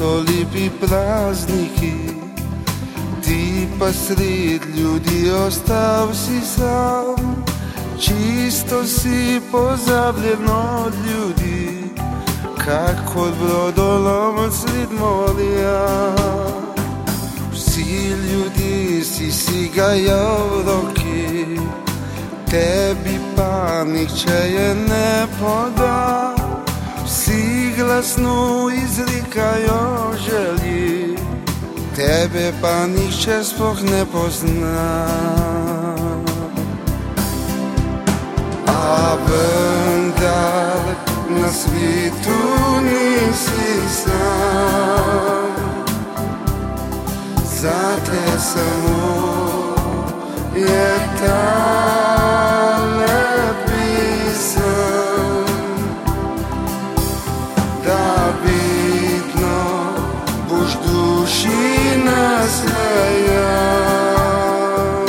so lepi prazniki, ti pa sred ljudi ostal si sam. Čisto si pozabljen od ljudi, kak od brodolom sred morja. Vsi ljudi si gajal roki, tebi pa nihče je ne poda. Vsi glasno izrekajo želji, tebe pa nihče sploh ne pozna. A vendar na svetu nisi sam, zate samo je tale pisem, da vidno boš duši nasmejan.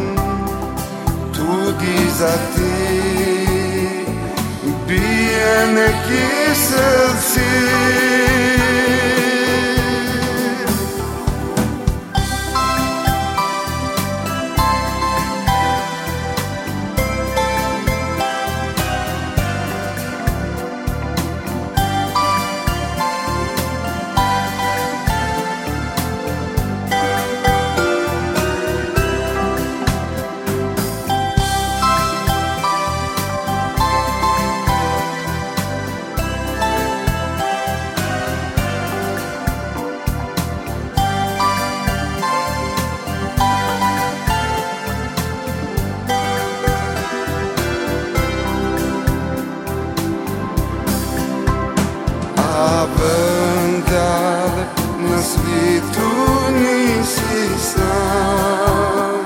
Tudi za ti bije neki srci. A vendar na svetu nisi sam,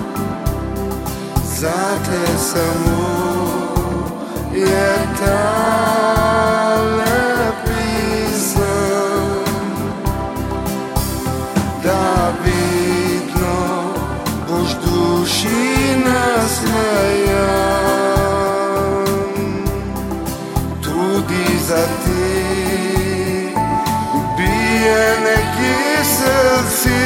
zate samo je tale pisem, da vidno boš duši nasmejan. Tudi za ti bije neki srci.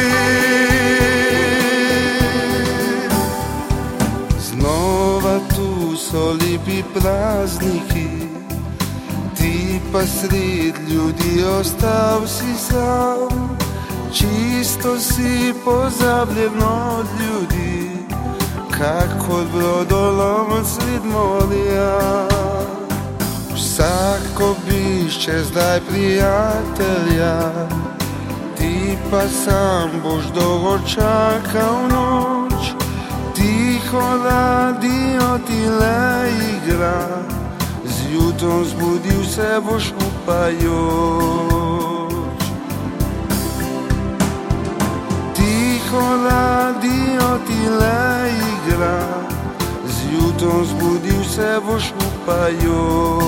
Znova tu so lepi prazniki, ti pa sred ljudi ostal si sam. Čisto si pozabljen od ljudi, kak od brodolom sred morja. Vsak obišče zdaj prijatelja, ti pa sam boš dolgo čakal noč. Tiho radio ti le igra, zjutraj zbudil se boš upajoč. Tiho radio ti le igra, zjutraj zbudil se boš upajoč.